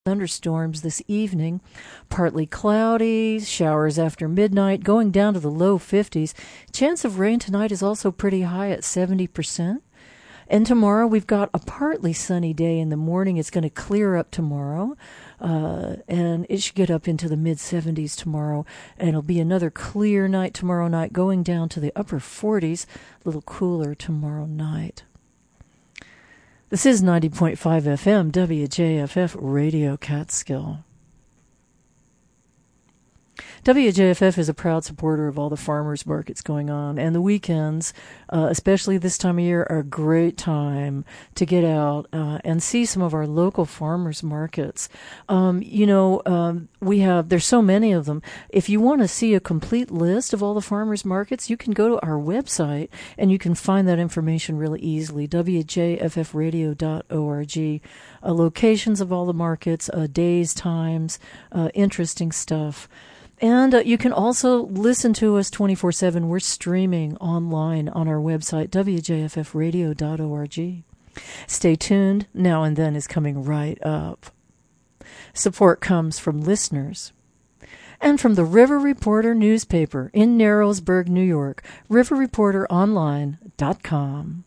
Thunderstorms this evening, partly cloudy, showers after midnight, going down to the low 50s. Chance of rain tonight is also pretty high at 70%. And tomorrow we've got a partly sunny day in the morning. It's going to clear up tomorrow, and it should get up into the mid-70s tomorrow. And it'll be another clear night tomorrow night, going down to the upper 40s, a little cooler tomorrow night. This is 90.5 FM, WJFF Radio Catskill. WJFF is a proud supporter of all the farmers markets going on, and the weekends, especially this time of year, are a great time to get out and see some of our local farmers markets. There's so many of them. If you want to see a complete list of all the farmers markets, you can go to our website and you can find that information really easily, wjffradio.org. Locations of all the markets, days, times, interesting stuff. And you can also listen to us 24/7. We're streaming online on our website, wjffradio.org. Stay tuned. Now and Then is coming right up. Support comes from listeners and from the River Reporter newspaper in Narrowsburg, New York, riverreporteronline.com.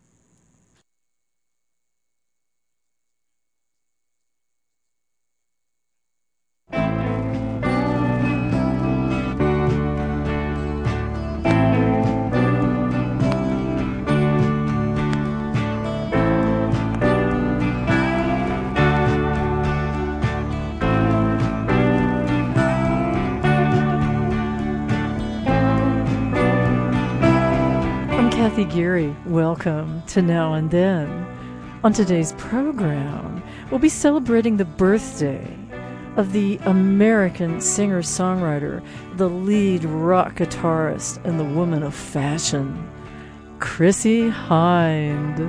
Kathy Geary, welcome to Now and Then. On today's program, we'll be celebrating the birthday of the American singer-songwriter, the lead rock guitarist, and the woman of fashion, Chrissie Hynde.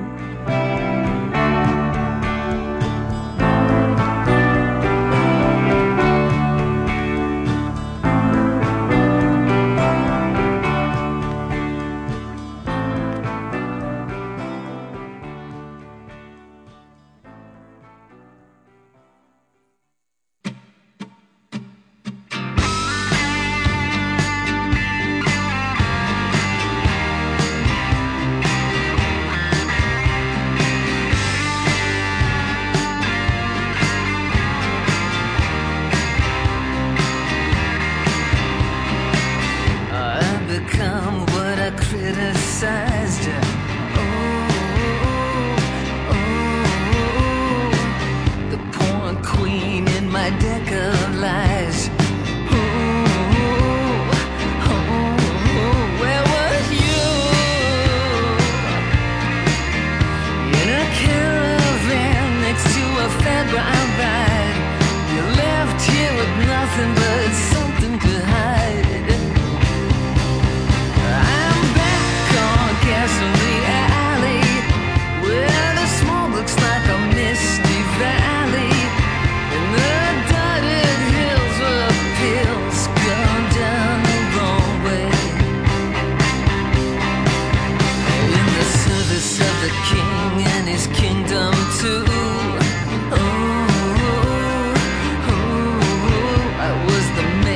I was the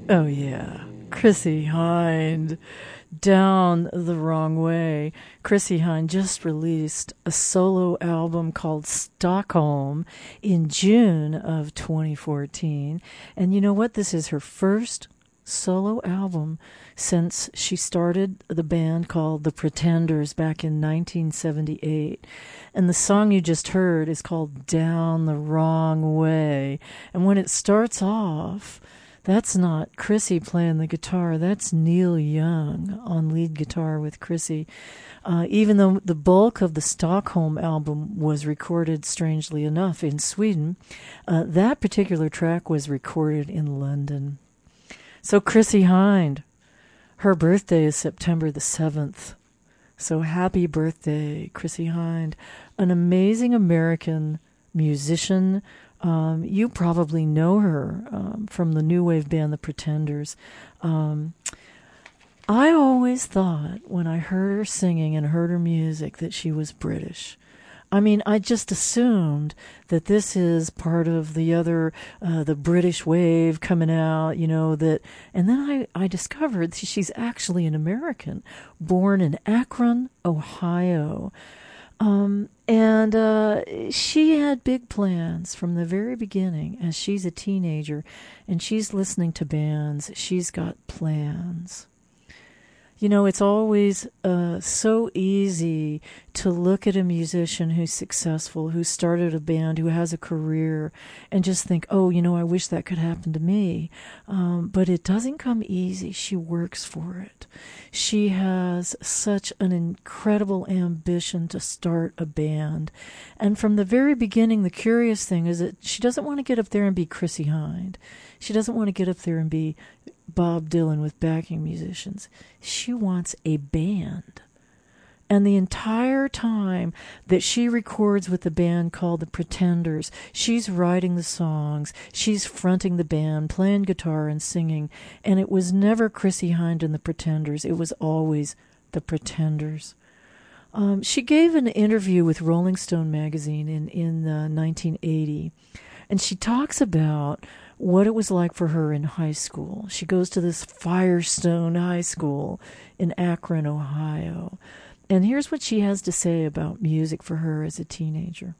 Oh, yeah. Chrissie Hynde, Down the Wrong Way. Chrissie Hynde just released a solo album called Stockholm in June of 2014. And you know what? This is her first solo album since she started the band called The Pretenders back in 1978. And the song you just heard is called Down the Wrong Way. And when it starts off, that's not Chrissie playing the guitar. That's Neil Young on lead guitar with Chrissie. Even though the bulk of the Stockholm album was recorded, strangely enough, in Sweden, that particular track was recorded in London. So Chrissie Hynde, her birthday is September the 7th. So happy birthday, Chrissie Hynde, an amazing American musician. You probably know her from the new wave band The Pretenders. I always thought when I heard her singing and heard her music that she was British. I mean, I just assumed that this is part of the other, the British wave coming out, you know, that, and then I discovered she's actually an American, born in Akron, Ohio. And she had big plans from the very beginning as she's a teenager and she's listening to bands. She's got plans. You know, it's always so easy to look at a musician who's successful, who started a band, who has a career, and just think, oh, you know, I wish that could happen to me. But it doesn't come easy. She works for it. She has such an incredible ambition to start a band. And from the very beginning, the curious thing is that she doesn't want to get up there and be Chrissie Hynde. She doesn't want to get up there and be Bob Dylan with backing musicians. She wants a band. And the entire time that she records with the band called The Pretenders, she's writing the songs, she's fronting the band, playing guitar and singing. And it was never Chrissie Hynde and The Pretenders. It was always The Pretenders. She gave an interview with Rolling Stone magazine in 1980. And she talks about what it was like for her in high school. She goes to this Firestone High School in Akron, Ohio. And here's what she has to say about music for her as a teenager.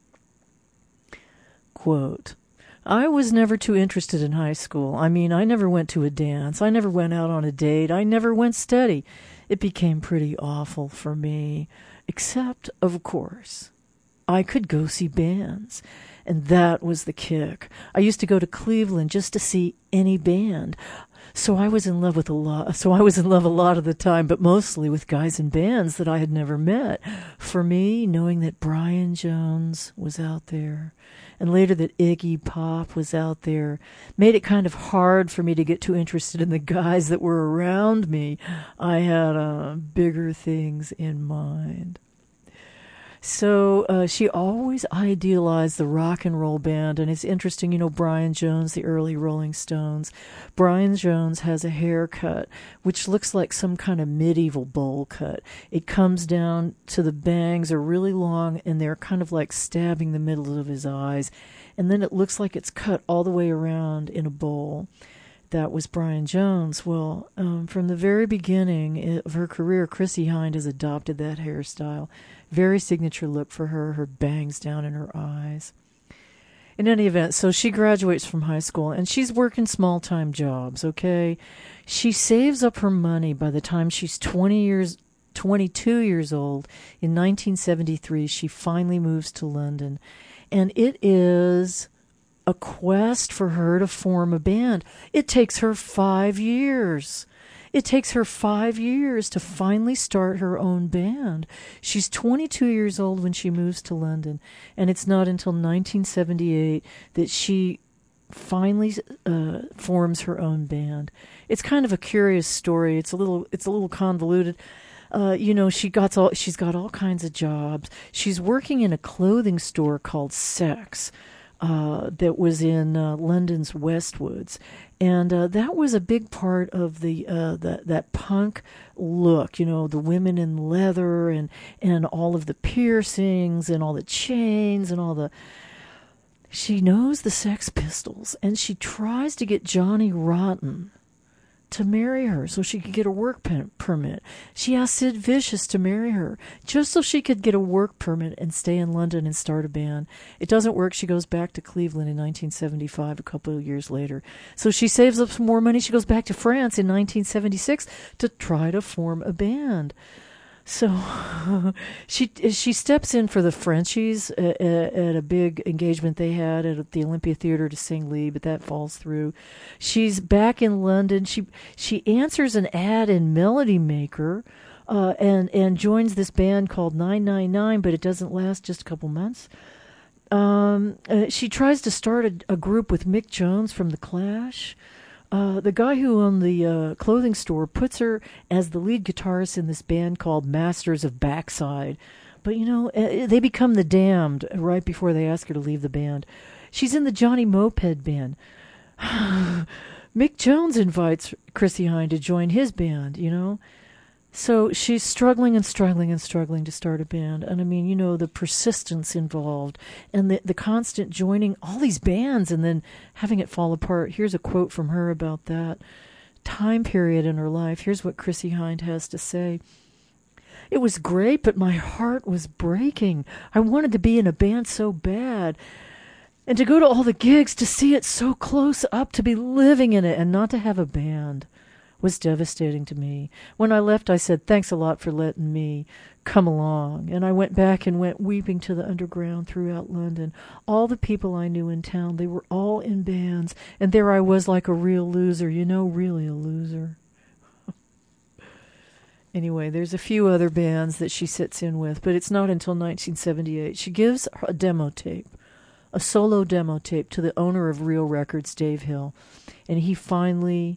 Quote, I was never too interested in high school. I mean, I never went to a dance. I never went out on a date. I never went steady. It became pretty awful for me. Except, of course, I could go see bands. And that was the kick. I used to go to Cleveland just to see any band. So I was in love a lot of the time, but mostly with guys in bands that I had never met. For me, knowing that Brian Jones was out there, and later that Iggy Pop was out there, made it kind of hard for me to get too interested in the guys that were around me. I had bigger things in mind. So she always idealized the rock and roll band, and it's interesting, you know, Brian Jones, the early Rolling Stones. Brian Jones has a haircut which looks like some kind of medieval bowl cut. It comes down to the bangs are really long, and they're kind of like stabbing the middle of his eyes, and then it looks like it's cut all the way around in a bowl. That was Brian Jones. Well, from the very beginning of her career, Chrissie Hynde has adopted that hairstyle. Very signature look for her bangs down in her eyes. In any event, so she graduates from high school, and she's working small-time jobs, okay? She saves up her money by the time she's 22 years old. In 1973, she finally moves to London. And it is a quest for her to form a band. It takes her 5 years. It takes her 5 years to finally start her own band. She's 22 years old when she moves to London, and it's not until 1978 that she finally forms her own band. It's kind of a curious story. It's a little convoluted. You know, she's got all kinds of jobs. She's working in a clothing store called Sex. That was in London's Westwoods, and that was a big part of that punk look. You know, the women in leather and all of the piercings and all the chains and all the. She knows the Sex Pistols, and she tries to get Johnny Rotten to marry her so she could get a work permit. She asked Sid Vicious to marry her just so she could get a work permit and stay in London and start a band. It doesn't work. She goes back to Cleveland in 1975, a couple of years later. So she saves up some more money. She goes back to France in 1976 to try to form a band. So she steps in for the Frenchies at a big engagement they had at the Olympia Theater to sing lead, but that falls through. She's back in London. She answers an ad in Melody Maker and joins this band called 999, but it doesn't last, just a couple months. She tries to start a group with Mick Jones from The Clash. The guy who owned the clothing store puts her as the lead guitarist in this band called Masters of Backside. But, they become the Damned right before they ask her to leave the band. She's in the Johnny Moped band. Mick Jones invites Chrissie Hynde to join his band, So she's struggling and struggling and struggling to start a band. And I mean, the persistence involved and the constant joining all these bands and then having it fall apart. Here's a quote from her about that time period in her life. Here's what Chrissie Hynde has to say. "It was great, but my heart was breaking. I wanted to be in a band so bad. And to go to all the gigs, to see it so close up, to be living in it and not to have a band was devastating to me. When I left, I said, thanks a lot for letting me come along. And I went back and went weeping to the underground throughout London. All the people I knew in town, they were all in bands. And there I was like a real loser, really a loser." Anyway, there's a few other bands that she sits in with, but it's not until 1978. She gives a demo tape, a solo demo tape, to the owner of Real Records, Dave Hill. And he finally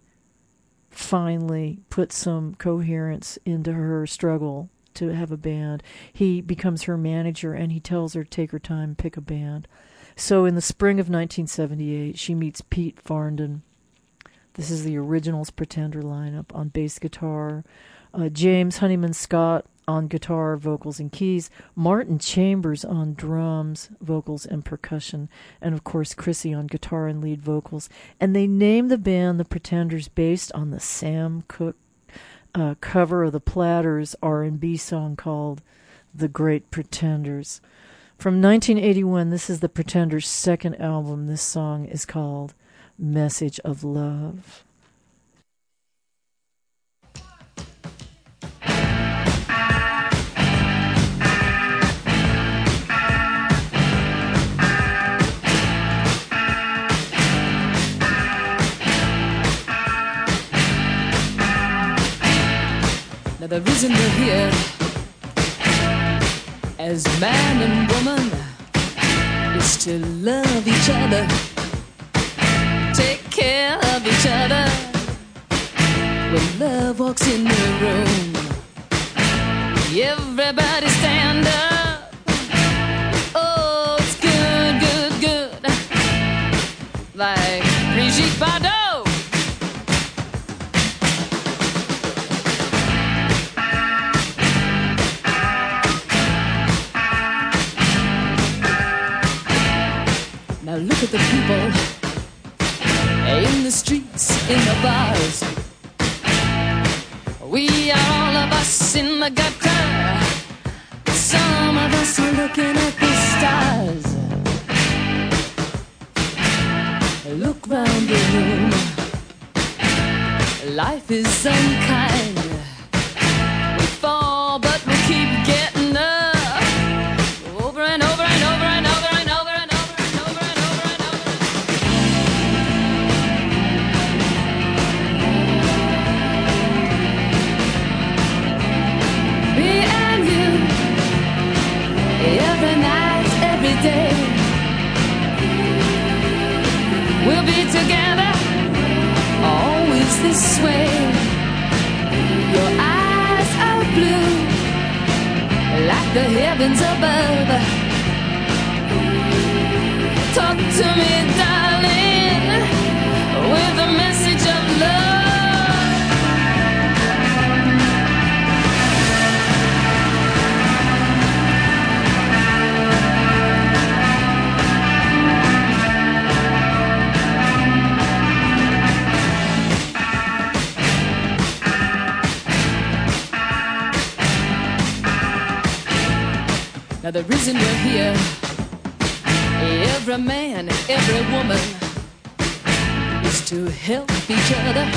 put some coherence into her struggle to have a band. He becomes her manager, and he tells her to take her time and pick a band. So in the spring of 1978, she meets Pete Farndon. This is the Originals Pretender lineup on bass guitar. James Honeyman Scott on guitar, vocals, and keys. Martin Chambers on drums, vocals, and percussion. And, of course, Chrissie on guitar and lead vocals. And they named the band The Pretenders based on the Sam Cooke cover of the Platters R&B song called The Great Pretenders. From 1981, this is The Pretenders' second album. This song is called Message of Love. The reason we're here as man and woman is to love each other, take care of each other. When love walks in the room, everybody stand up. Oh, it's good, good, good, like Brigitte Bardot. Now look at the people in the streets, in the bars. We are all of us in the gutter. Some of us are looking at the stars. Look round the room. Life is unkind. We fall, but we keep getting up. Over and over and over and over and over and over and over and over and over. Me and you, every night, every day, we'll be together, always this way. Your eyes are blue, like the heavens above. Talk to me, darling, with a message of love. Now the reason we're here, every man, every woman, is to help each other,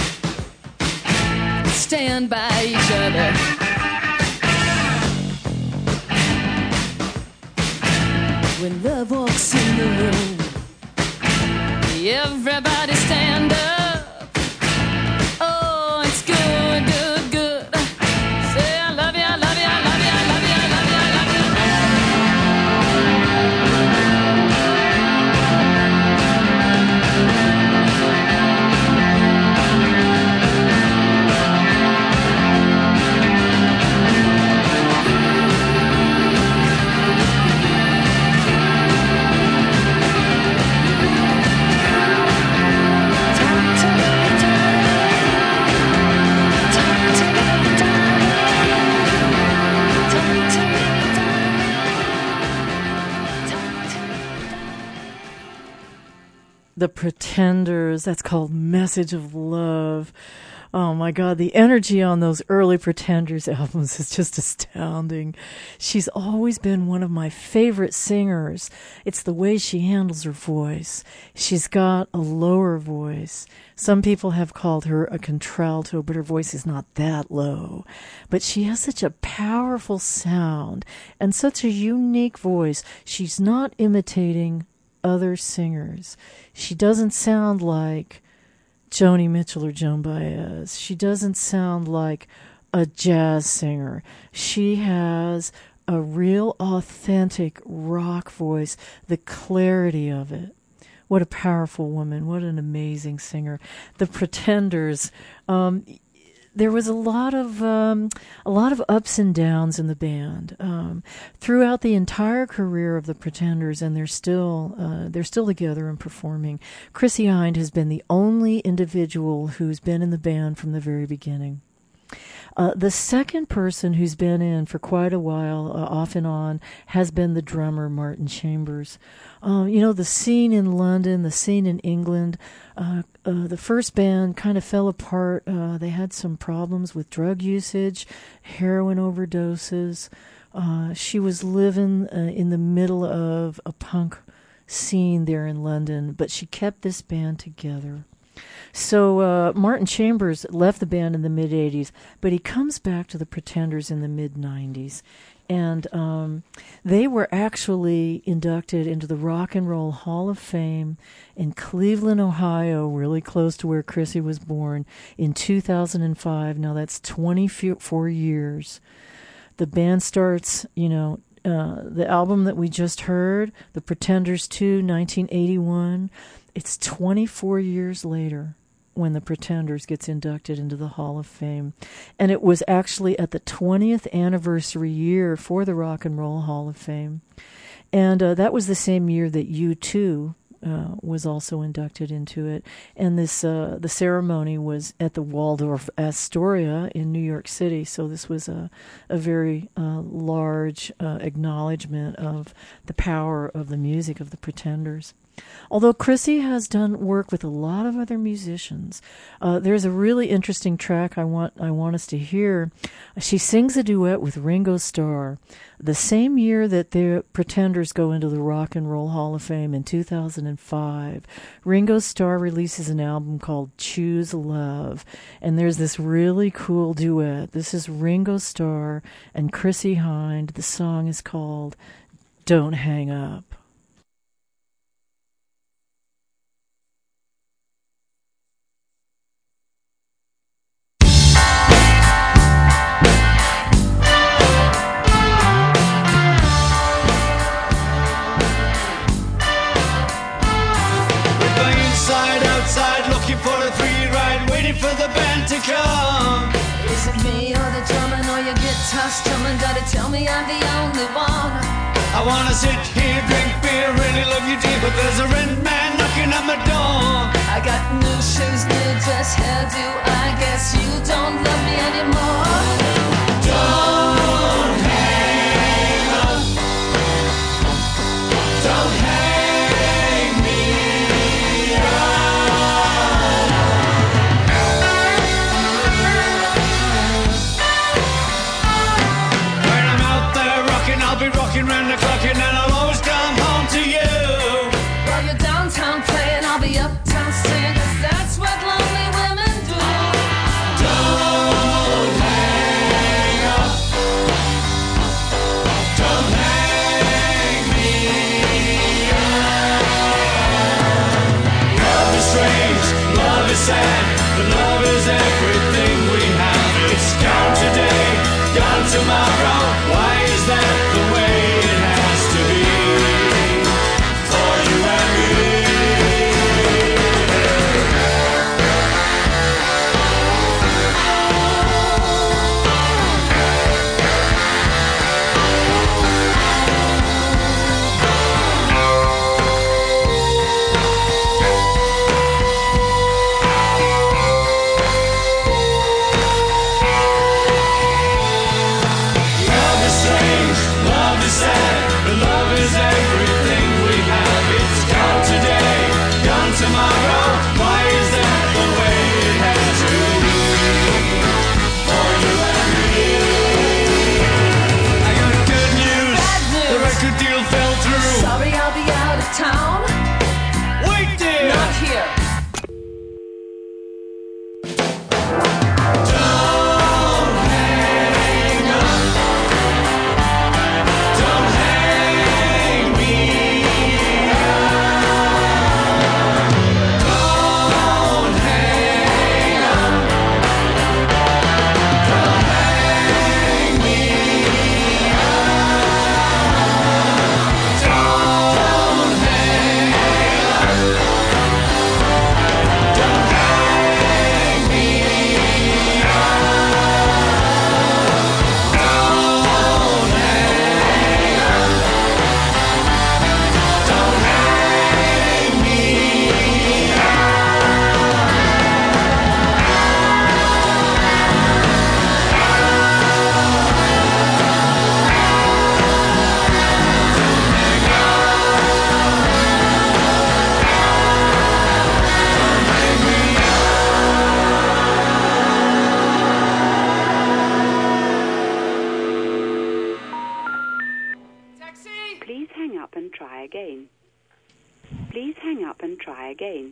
stand by each other. When love walks in the room, everybody stand up. Oh, it's good, good, good. Say I love you, I love you, I love you, I love you, I love you, I love you. The Pretenders, that's called Message of Love. Oh my God, the energy on those early Pretenders albums is just astounding. She's always been one of my favorite singers. It's the way she handles her voice. She's got a lower voice. Some people have called her a contralto, but her voice is not that low. But she has such a powerful sound and such a unique voice. She's not imitating other singers. She doesn't sound like Joni Mitchell or Joan Baez. She doesn't sound like a jazz singer. She has a real authentic rock voice, the clarity of it. What a powerful woman. What an amazing singer. The Pretenders, there was a lot of ups and downs in the band throughout the entire career of the Pretenders, and they're still together and performing. Chrissie Hynde has been the only individual who's been in the band from the very beginning. The second person who's been in for quite a while, off and on, has been the drummer, Martin Chambers. The scene in London, the scene in England, the first band kind of fell apart. They had some problems with drug usage, heroin overdoses. She was living in the middle of a punk scene there in London, but she kept this band together. So Martin Chambers left the band in the mid-'80s, but he comes back to the Pretenders in the mid-'90s. And they were actually inducted into the Rock and Roll Hall of Fame in Cleveland, Ohio, really close to where Chrissie was born, in 2005. Now that's 24 years. The band starts, the album that we just heard, The Pretenders 2, 1981, it's 24 years later when the Pretenders gets inducted into the Hall of Fame. And it was actually at the 20th anniversary year for the Rock and Roll Hall of Fame. And that was the same year that U2 was also inducted into it. And this the ceremony was at the Waldorf Astoria in New York City. So this was a very large acknowledgement of the power of the music of the Pretenders. Although Chrissie has done work with a lot of other musicians, there's a really interesting track I want us to hear. She sings a duet with Ringo Starr. The same year that the Pretenders go into the Rock and Roll Hall of Fame in 2005, Ringo Starr releases an album called Choose Love, and there's this really cool duet. This is Ringo Starr and Chrissie Hynde. The song is called Don't Hang Up. For a three-ride, waiting for the band to come. Is it me or the drumming or your guitar strumming? Gotta tell me I'm the only one. I wanna sit here, drink beer, really love you dear, but there's a rent man knocking at my door. I got new shoes, new dress, hairdo. I guess you don't love me anymore. Don't hang up. Don't hang me up. When I'm out there rocking, I'll be rocking round the clock. sad, but love is everything we have. It's gone today, gone tomorrow. Why is that the way it has to be? For you and me. Town? Wait there! Not here. Don't hang up. Don't hang me up. Don't hang up. Don't hang me up. Don't Please hang up and try again. Please hang up and try again.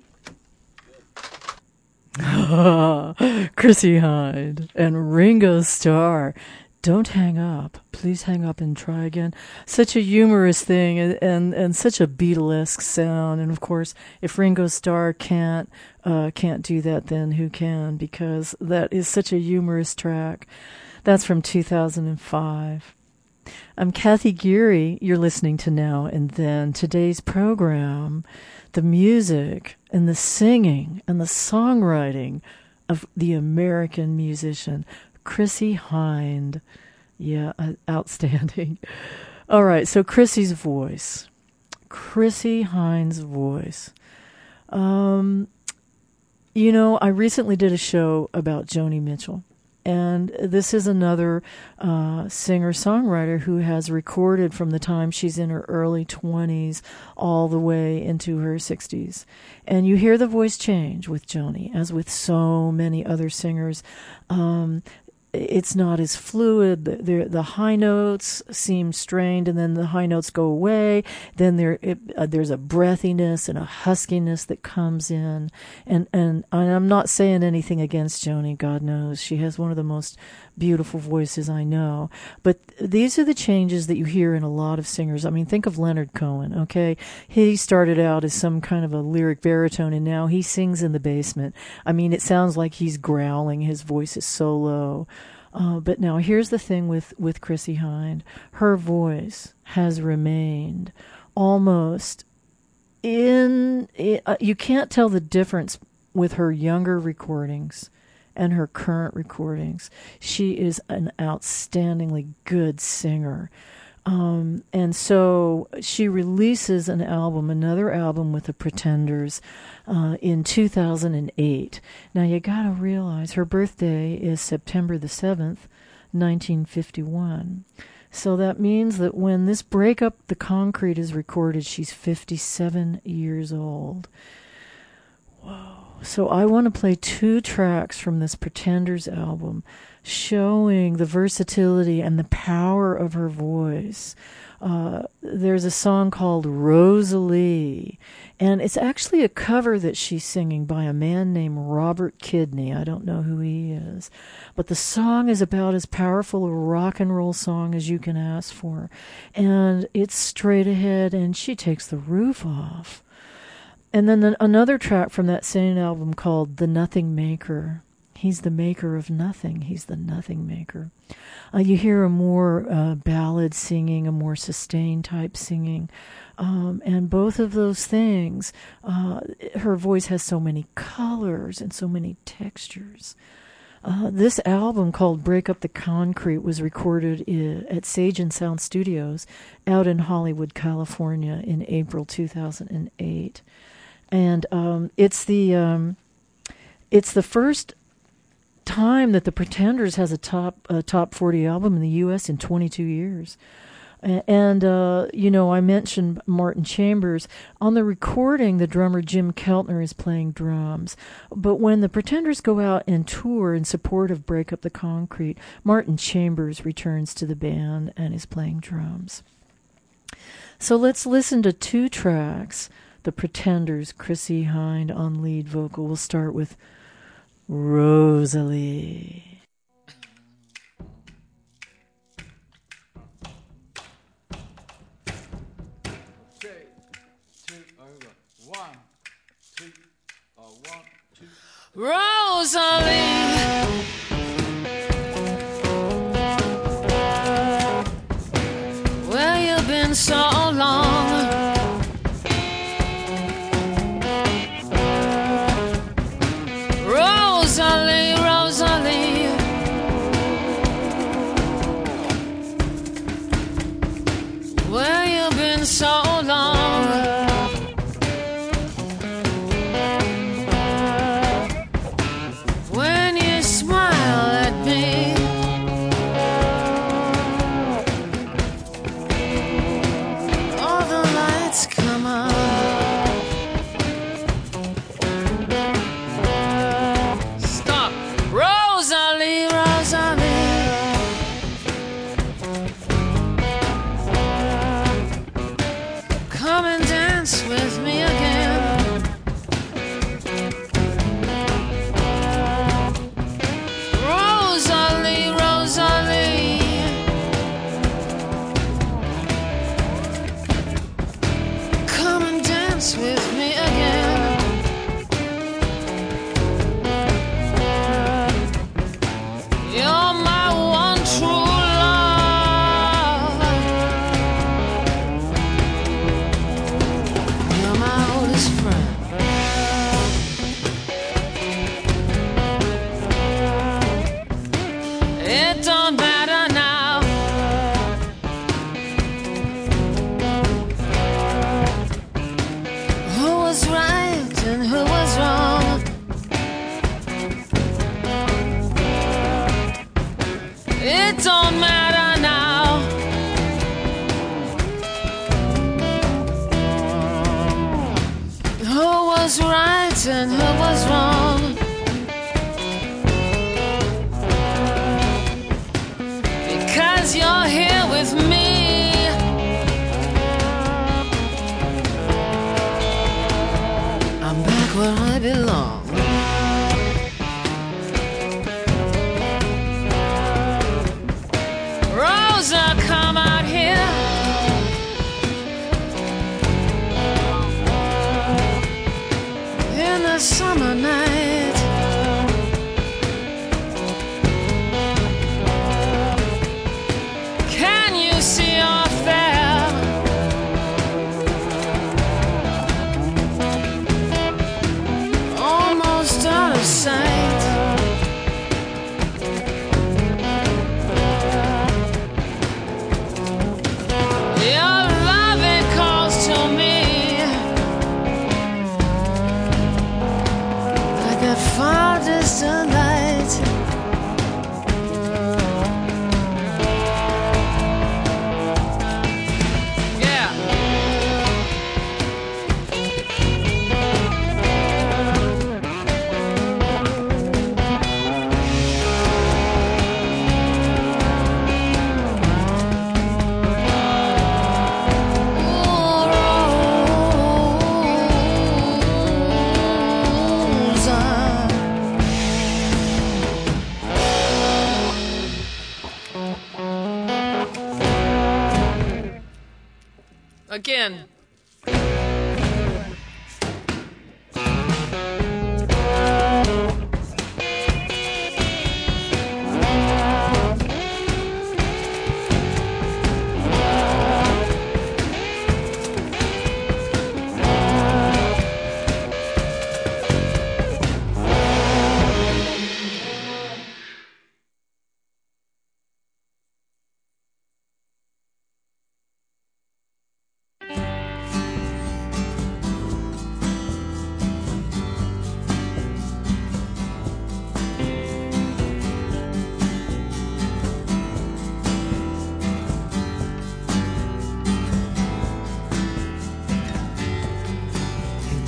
Chrissie Hynde and Ringo Starr. Don't hang up. Please hang up and try again. Such a humorous thing and such a Beatlesque sound. And of course, if Ringo Starr can't do that, then who can? Because that is such a humorous track. That's from 2005. I'm Kathy Geary. You're listening to Now and Then. Today's program, the music and the singing and the songwriting of the American musician, Chrissie Hynde. Yeah, outstanding. All right, so Chrissie's voice. Chrissie Hynde's voice. You know, I recently did a show about Joni Mitchell. And this is another singer-songwriter who has recorded from the time she's in her early 20s all the way into her 60s. And you hear the voice change with Joni, as with so many other singers. It's not as fluid. The high notes seem strained, and then the high notes go away. Then there's a breathiness and a huskiness that comes in. And I'm not saying anything against Joni. God knows she has one of the most beautiful voices I know. But these are the changes that you hear in a lot of singers. I mean, think of Leonard Cohen, okay? He started out as some kind of a lyric baritone, and now he sings in the basement. I mean, it sounds like he's growling. His voice is so low. But now here's the thing with Chrissie Hynde. Her voice has remained almost you can't tell the difference with her younger recordings and her current recordings. She is an outstandingly good singer. And so she releases another album with the Pretenders in 2008. Now you gotta realize her birthday is September the 7th, 1951. So that means that when this Break Up the Concrete is recorded, she's 57 years old. Whoa. So I want to play 2 tracks from this Pretenders album showing the versatility and the power of her voice. There's a song called Rosalie, and it's actually a cover that she's singing by a man named Robert Kidney. I don't know who he is, but the song is about as powerful a rock and roll song as you can ask for, and it's straight ahead, and she takes the roof off. And then another track from that same album called The Nothing Maker. He's the maker of nothing. He's the nothing maker. You hear a more ballad singing, a more sustained type singing. And both of those things, her voice has so many colors and so many textures. This album called Break Up the Concrete was recorded at Sage and Sound Studios out in Hollywood, California in April 2008. And it's the first time that the Pretenders has a top 40 album in the U.S. in 22 years. And I mentioned Martin Chambers. On the recording, the drummer Jim Keltner is playing drums. But when the Pretenders go out and tour in support of Break Up the Concrete, Martin Chambers returns to the band and is playing drums. So let's listen to two tracks. The Pretenders, Chrissie Hynde on lead vocal. We'll start with Rosalie. 3, 2, over. 1, 2, 1, 2. Rosalie, where you been so long? Rosalie, Rosalie, where you been so long? When you smile at me, all the lights come on. Stop, Rosalie, Rosalie, come and dance with me again. Rosalie, Rosalie, come and dance with me again. You're my one true love. You're my oldest friend. It don't matter now. Who was right and who was wrong? It don't matter now. Who was right and who was wrong? Because you're here with me. I'm back where I belong. Rosa, come out here. In the summer night, can you see our fair? Almost out of sight. Your love, it calls to me like that far distant light. Yeah. Rosa. Again.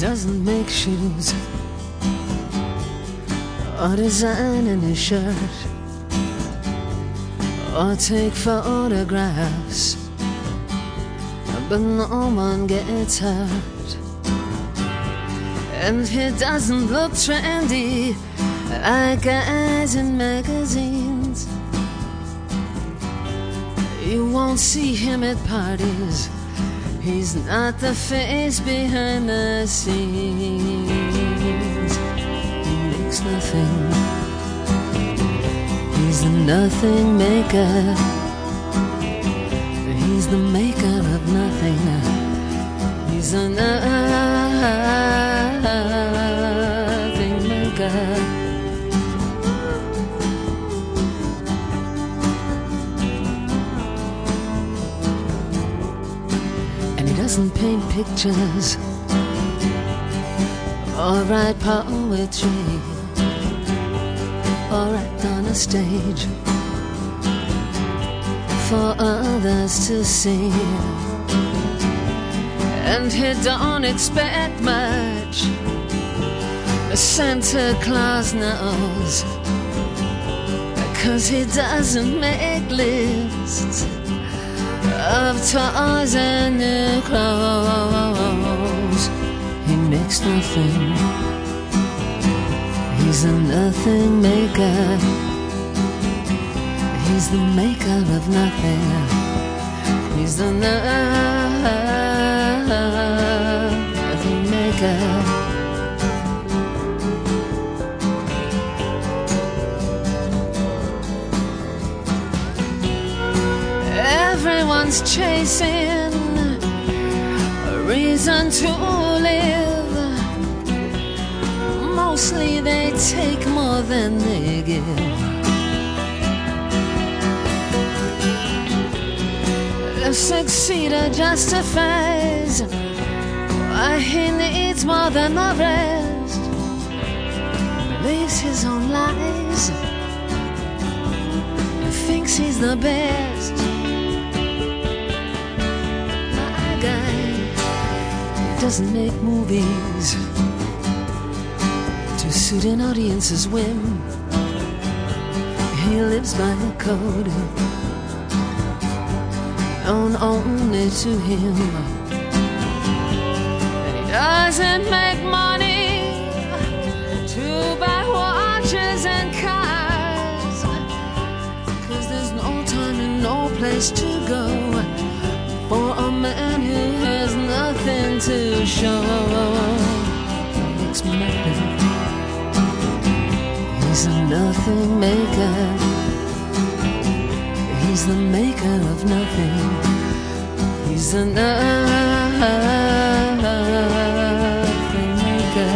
doesn't make shoes or design any shirt or take photographs, but no one gets hurt. And he doesn't look trendy like guys in magazines. You won't see him at parties. He's not the face behind the scenes. He makes nothing. He's the nothing maker. He's the maker of nothing. He's the nothing maker. Doesn't paint pictures or write poetry or act on a stage for others to see. And he don't expect much. Santa Claus knows, 'cause he doesn't make lists of toys and new clothes. He makes nothing. He's a nothing maker. He's the maker of nothing. He's the nothing maker. Everyone's chasing a reason to live. Mostly they take more than they give. The succeeder justifies why he needs more than the rest. Believes his own lies. He thinks he's the best. Doesn't make movies to suit an audience's whim. He lives by a code known only to him. And he doesn't make money to buy watches and cars, 'cause there's no time and no place to go for a man who has nothing to show. He makes nothing. He's a nothing maker. He's the maker of nothing. He's the nothing maker.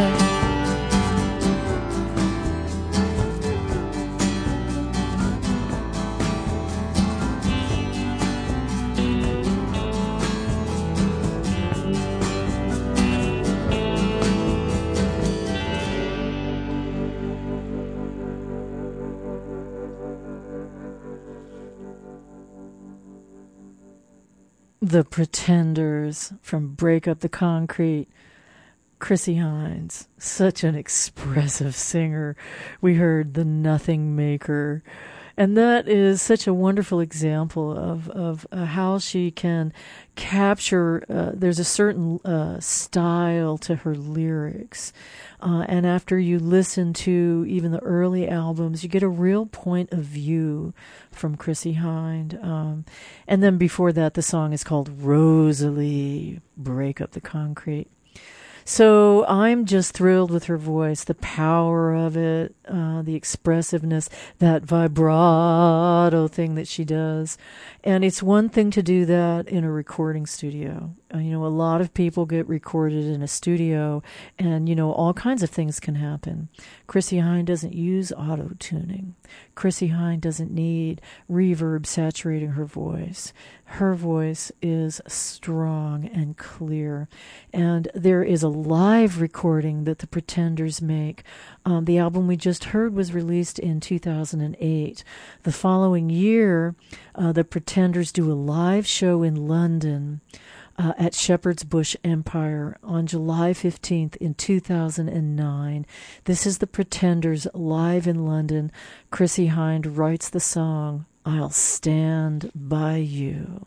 The Pretenders from Break Up the Concrete. Chrissie Hynde, such an expressive singer. We heard The Nothing Maker. And that is such a wonderful example of how she can capture, there's a certain style to her lyrics. And after you listen to even the early albums, you get a real point of view from Chrissie Hynde. And then before that, the song is called Rosalie, Break Up the Concrete. So I'm just thrilled with her voice, the power of it, the expressiveness, that vibrato thing that she does. And it's one thing to do that in a recording studio. A lot of people get recorded in a studio and, all kinds of things can happen. Chrissie Hynde doesn't use auto-tuning. Chrissie Hynde doesn't need reverb saturating her voice. Her voice is strong and clear. And there is a live recording that the Pretenders make. The album we just heard was released in 2008. The following year, the Pretenders do a live show in London. at Shepherd's Bush Empire on July 15th in 2009. This is the Pretenders live in London. Chrissie Hynde writes the song, I'll Stand By You.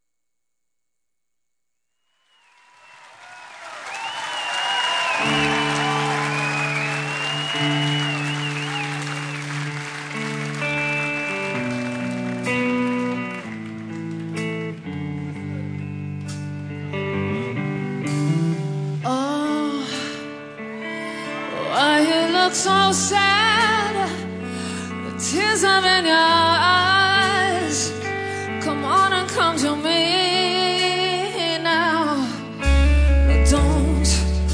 So sad, the tears are in your eyes. Come on and come to me now. Don't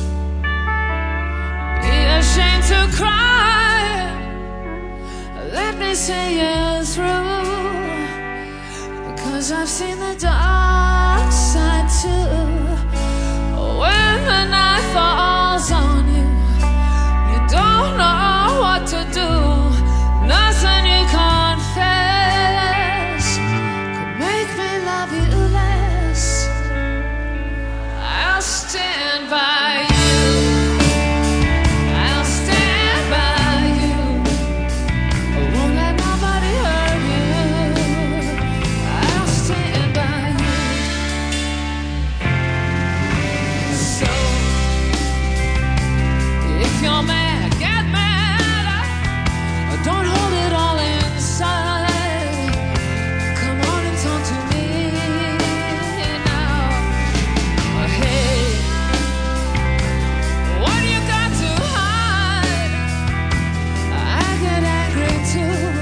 be ashamed to cry. Let me see you through, because I've seen the dark side too. When the night falls on you, don't know what to do. Nothing you confess could make me love you less. I'll stand by you. I'll stand by you. I won't let nobody hurt you. I'll stand by you. So if you're mad, don't hold it all inside. Come on and talk to me now. Hey, what do you got to hide? I get angry too.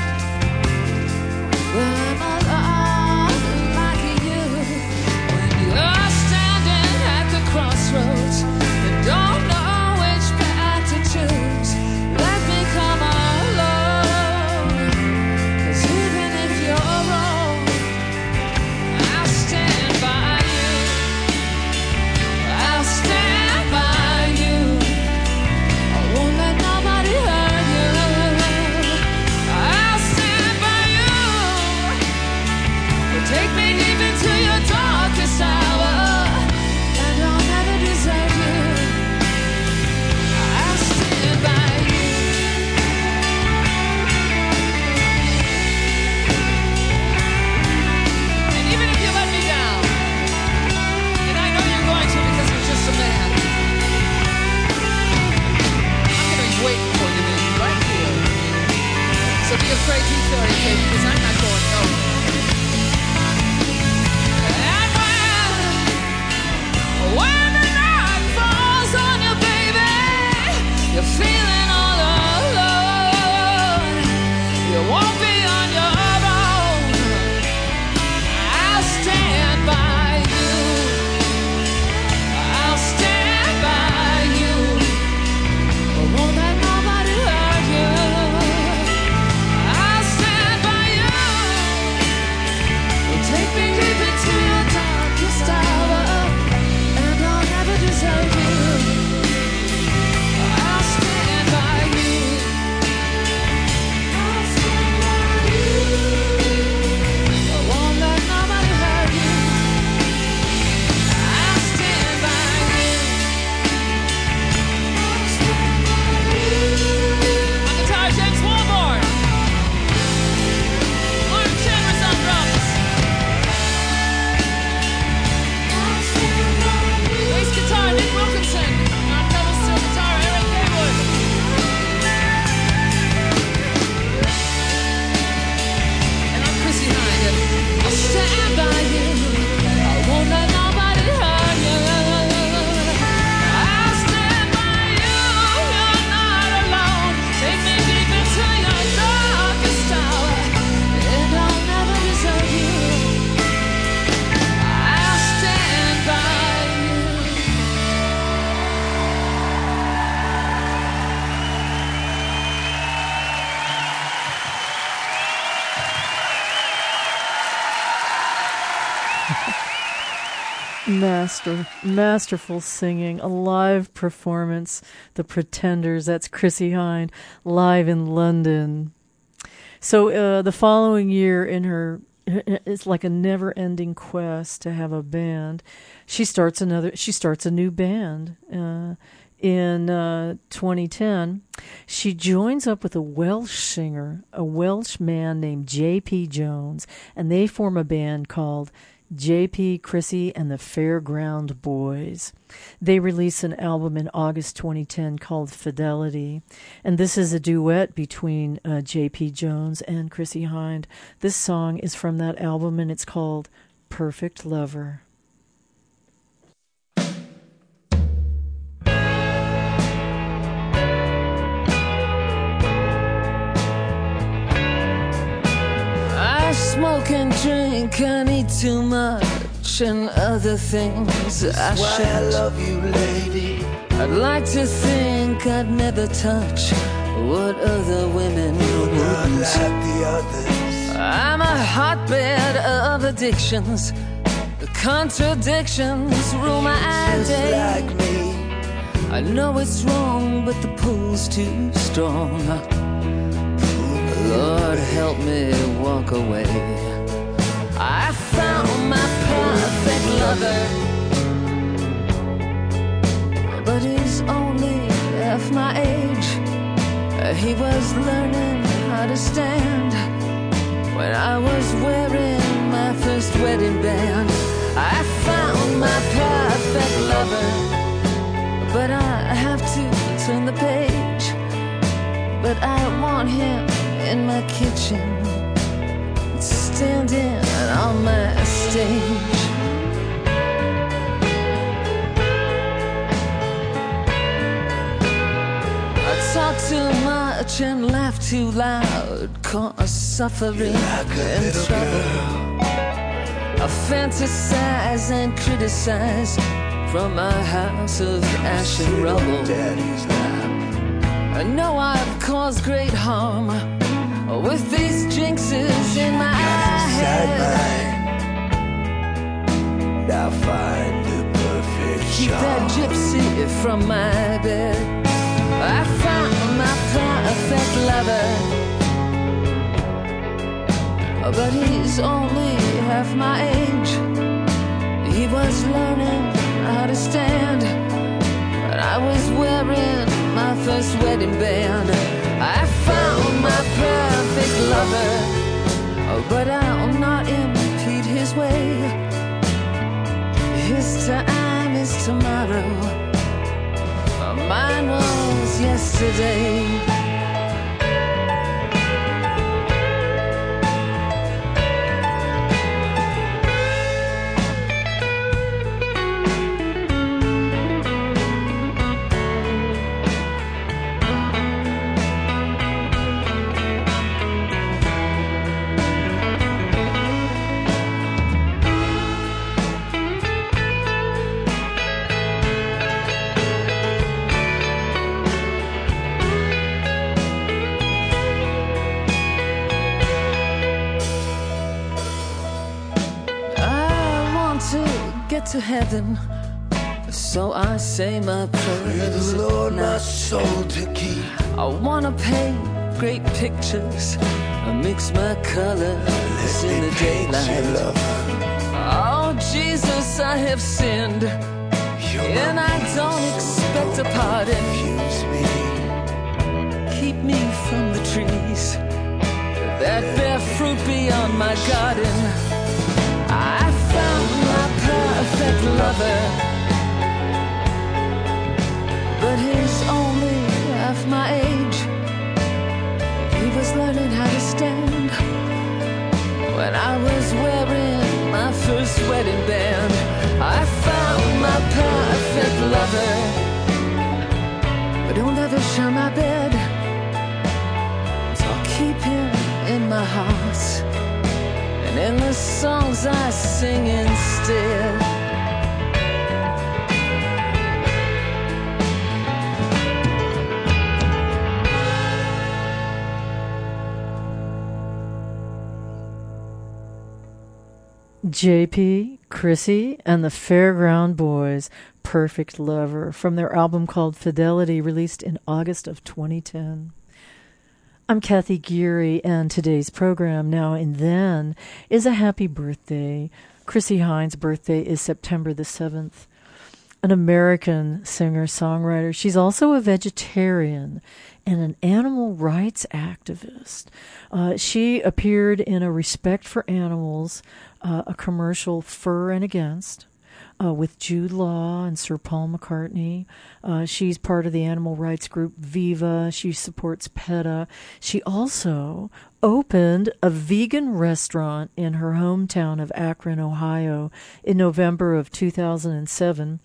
Well, I'm a lot like you. When you're standing at the crossroads and don't know which path to choose, let me come on. So be afraid to fairy tale, because I'm not going nowhere. And when the night falls on you, baby, you're feeling all alone. You won't be on your own. I'll stand by you. I'll stand by you. I won't let nobody hurt you. Take me deep into your darkest hour, and I'll never desert you. I'll stand by you. I'll stand by you. I won't let nobody hurt you. I'll stand by you. I'll stand by you. On guitar, James Walborn. Mark Chambers on drums. Guitar, Nick Wilkinson. On pedal steel guitar, Eric Haywood. And I'm Chrissie Hynde. I'll stand by you. I won't let nobody hurt you. I'll stand by you. You're not alone. Take me deep into your darkest hour, and I'll never desert you. I'll stand by you. Masterful singing, a live performance, The Pretenders. That's Chrissie Hynde, live in London. So the following year, in her it's like a never-ending quest to have a band. She starts a new band in 2010. She joins up with a Welsh singer, a Welsh man named J.P. Jones, and they form a band called J.P., Chrissy, and the Fairground Boys. They release an album in August 2010 called Fidelity, and this is a duet between J.P. Jones and Chrissy Hind. This song is from that album, and it's called Perfect Lover. I smoke and drink, I need too much and other things I why shouldn't. I love you, lady. I'd like to think I'd never touch what other women You're not wouldn't. like the others. I'm a hotbed of addictions. The contradictions rule my Just day. like me. I know it's wrong, but the pull's too strong. Lord, help me walk away. I found my perfect lover, but he's only half my age. He was learning how to stand when I was wearing my first wedding band. I found my perfect lover, but I have to turn the page. But I want him in my kitchen, standing on my stage. I talk too much and laugh too loud, cause suffering Like a and little trouble. girl. I fantasize and criticize from my house of ash and rubble. Daddy's lap. I know I've caused great harm with these jinxes in my Inside head. mine. Now find the perfect Keep that charm. gypsy from my bed. I found my perfect lover, but he's only half my age. He was learning how to stand when I was wearing my first wedding band. I found my perfect lover, but I'll not impede his way. His time is tomorrow, mine was yesterday. To heaven, so I say my prayers The Lord, at my night. soul to keep. I wanna paint great pictures, mix my colors in the daylight. Oh Jesus, I have sinned, and I don't expect a pardon. Keep me from the trees that bear fruit beyond my garden. I found my perfect lover, but he's only half my age. He was learning how to stand when I was wearing my first wedding band. I found my perfect lover, but he'll never share my bed. So I'll keep him in my heart and in the songs I sing instead. J.P., Chrissy, and the Fairground Boys, Perfect Lover, from their album called Fidelity, released in August of 2010. I'm Kathy Geary, and today's program, Now and Then, is a happy birthday. Chrissie Hynde's birthday is September the 7th. An American singer-songwriter. She's also a vegetarian and an animal rights activist. She appeared in a Respect for Animals, a commercial, Fur and Against, with Jude Law and Sir Paul McCartney. She's part of the animal rights group Viva. She supports PETA. She also opened a vegan restaurant in her hometown of Akron, Ohio, in November of 2007.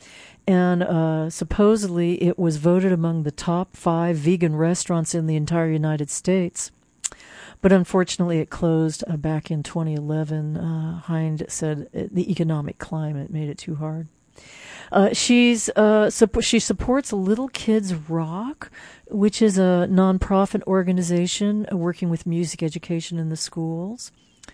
And supposedly it was voted among the top 5 vegan restaurants in the entire United States. But unfortunately, it closed back in 2011. Hind said the economic climate made it too hard. She supports Little Kids Rock, which is a nonprofit organization working with music education in the schools.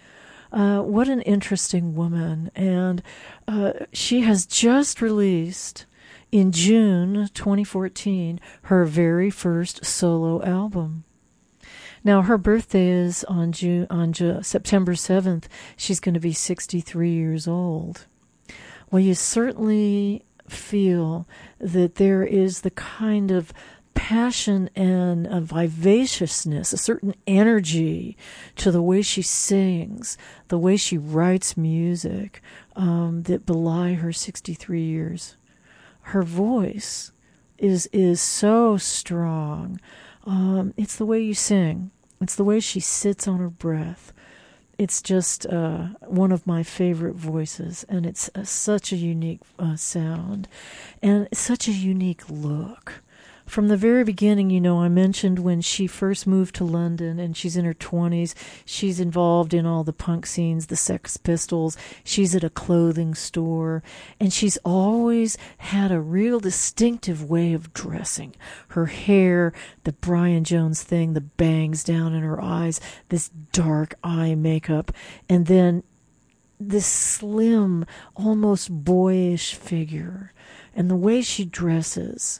What an interesting woman. And she has just released, in June 2014, her very first solo album. Now, her birthday is on September 7th. She's going to be 63 years old. Well, you certainly feel that there is the kind of passion and a vivaciousness, a certain energy to the way she sings, the way she writes music, that belie her 63 years. Her voice is so strong. It's the way you sing. It's the way she sits on her breath. It's just one of my favorite voices, and it's such a unique sound, and such a unique look. From the very beginning, I mentioned when she first moved to London, and she's in her 20s. She's involved in all the punk scenes, the Sex Pistols. She's at a clothing store, and she's always had a real distinctive way of dressing. Her hair, the Brian Jones thing, the bangs down in her eyes, this dark eye makeup, and then this slim, almost boyish figure, and the way she dresses.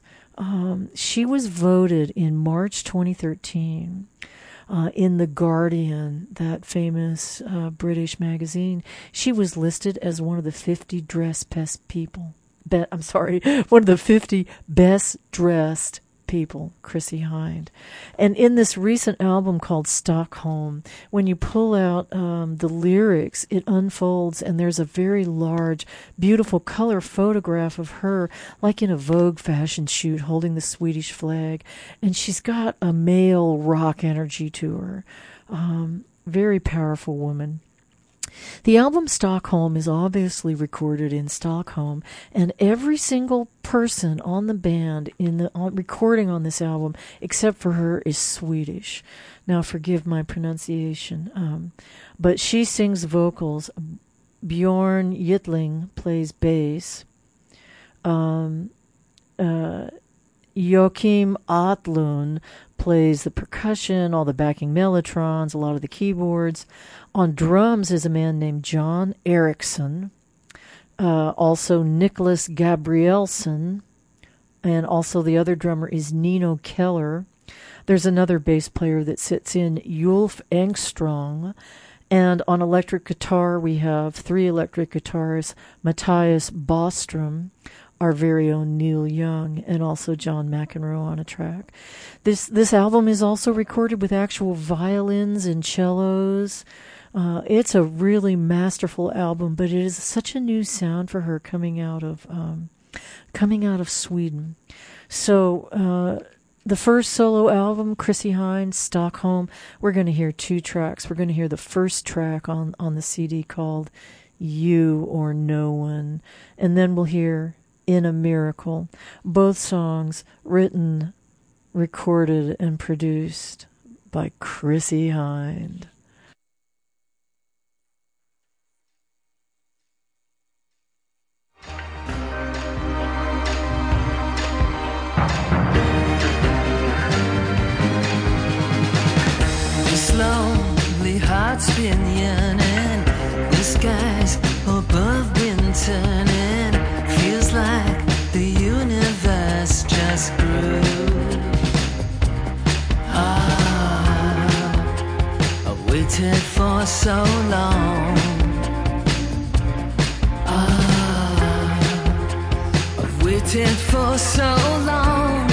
She was voted in March 2013 in The Guardian, that famous British magazine. She was listed as one of the 50 one of the 50 best dressed people, Chrissie Hynde. And in this recent album called Stockholm, when you pull out the lyrics, it unfolds, and there's a very large, beautiful color photograph of her, like in a Vogue fashion shoot, holding the Swedish flag. And she's got a male rock energy to her. Very powerful woman. The album Stockholm is obviously recorded in Stockholm, and every single person on the band recording on this album, except for her, is Swedish. Now, forgive my pronunciation, but she sings vocals. Bjorn Yttling plays bass. Joachim Atlund plays the percussion, all the backing mellotrons, a lot of the keyboards. On drums is a man named John Eriksson, also Nicholas Gabrielson, and also the other drummer is Nino Keller. There's another bass player that sits in, Ulf Engström, and on electric guitar we have 3 electric guitarists, Matthias Bostrom, our very own Neil Young, and also John McEnroe on a track. This album is also recorded with actual violins and cellos. It's a really masterful album, but it is such a new sound for her coming out of Sweden. So the first solo album, Chrissie Hynde, Stockholm, we're going to hear 2 tracks. We're going to hear the first track on the CD called You or No One, and then we'll hear In a Miracle, both songs written, recorded, and produced by Chrissie Hynde. This lonely heart's been yearning, the skies above been turning, feels like the universe just grew. Ah. waited for so long. I've waited for so long.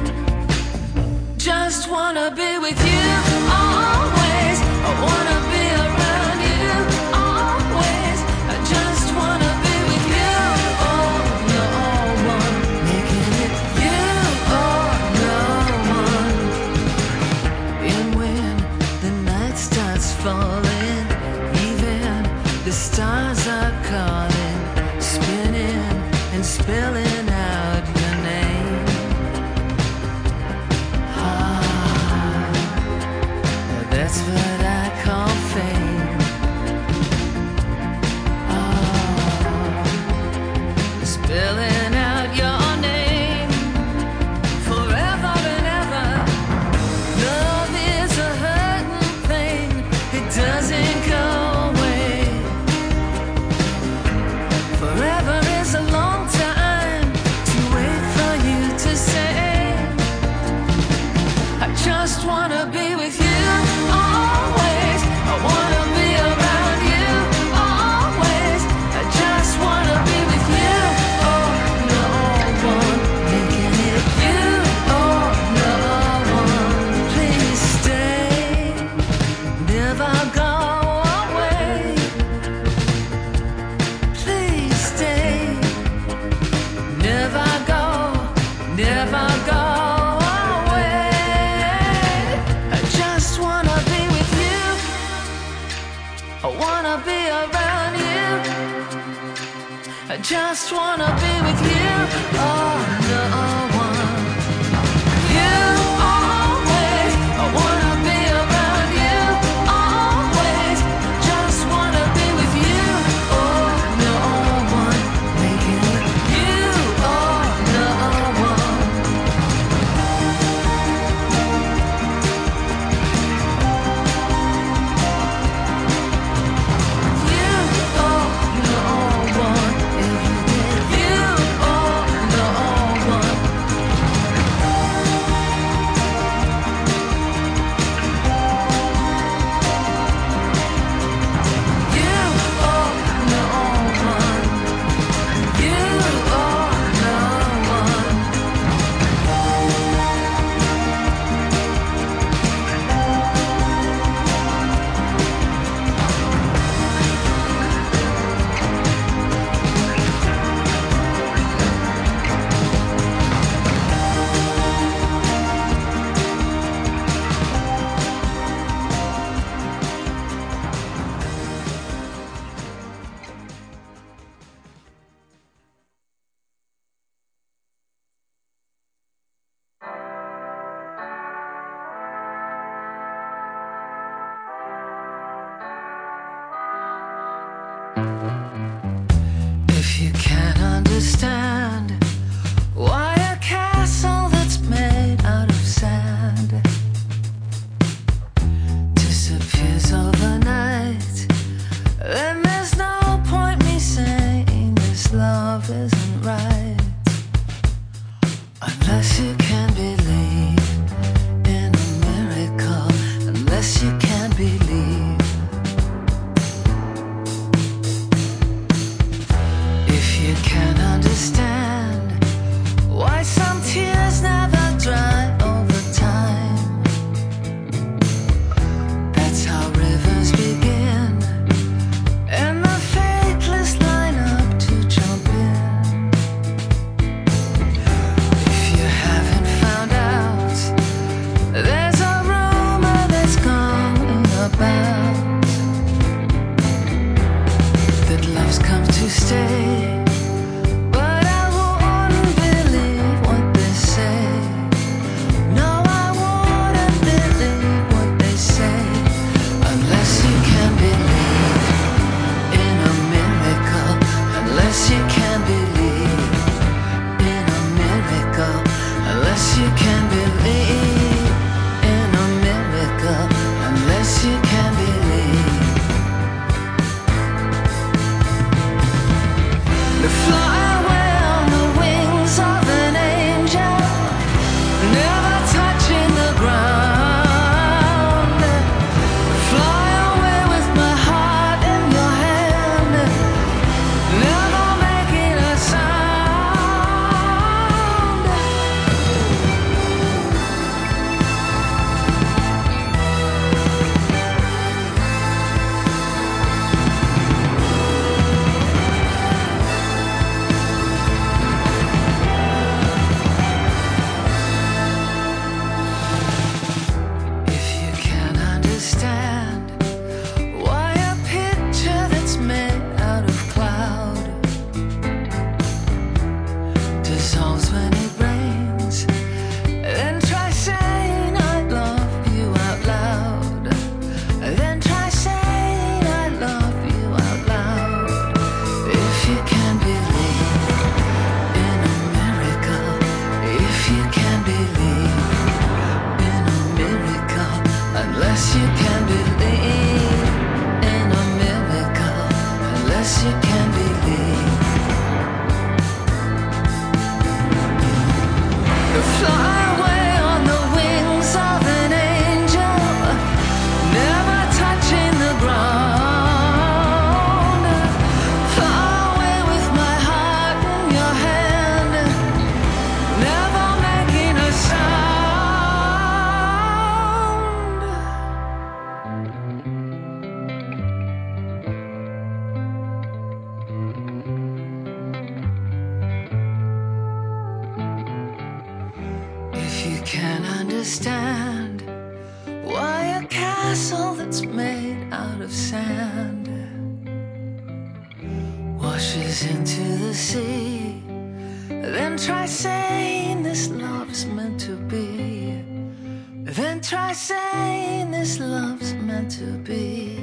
Just wanna be with you always. I wanna be around you always. I just wanna be with you. Oh, no one making it you. Oh, no one. And when the night starts falling, even the stars are calling, spinning and spilling out your name. That's what I call fame. Spilling out your name forever and ever. Love is a hurting thing, it doesn't go away. Forever is a long time to wait for you to say, I just wanna be with you always. I wanna be around you always. I just wanna be with you. Oh, no one making it you. Oh, no one. Please stay, never go away. Please stay, never go, never go away. I just wanna be with you. I wanna be around you. I just wanna be with you. Oh, no one. You always. I wanna be around you always. Just wanna be with you. Oh, no one making it you. Oh, no one. You, oh, no one. Every day. You, oh, no understand why a picture that's made out of cloud dissolves when it rains. Then try saying I love you out loud. Then try saying I love you out loud. If you can believe in a miracle, if you can believe in a miracle, unless you can believe in a miracle, unless you can believe. Fly away on the wings of an angel, never touching the ground. Fly away with my heart in your hand, never making a sound. If you can understand why a castle that's made out of sand washes into the sea, then try saying this love's meant to be. Then try saying this love's meant to be.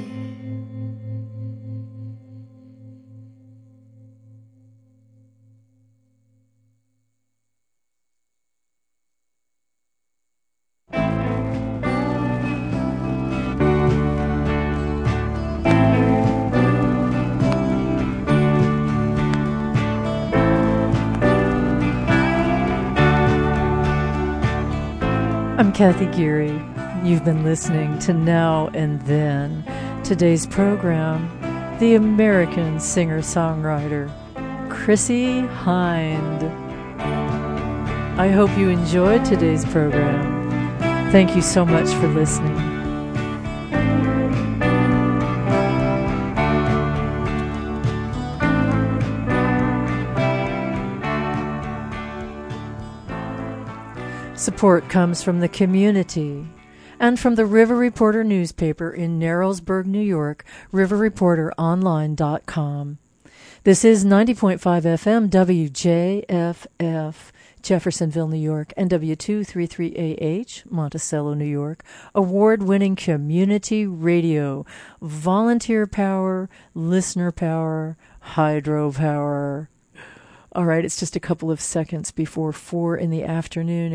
I'm Kathy Geary. You've been listening to Now and Then. Today's program, the American singer-songwriter, Chrissie Hynde. I hope you enjoyed today's program. Thank you so much for listening. Support comes from the community and from the River Reporter newspaper in Narrowsburg, New York, riverreporteronline.com. This is 90.5 FM WJFF, Jeffersonville, New York, and W233AH, Monticello, New York, award-winning community radio, volunteer power, listener power, hydro power. All right, it's just a couple of seconds before 4 in the afternoon.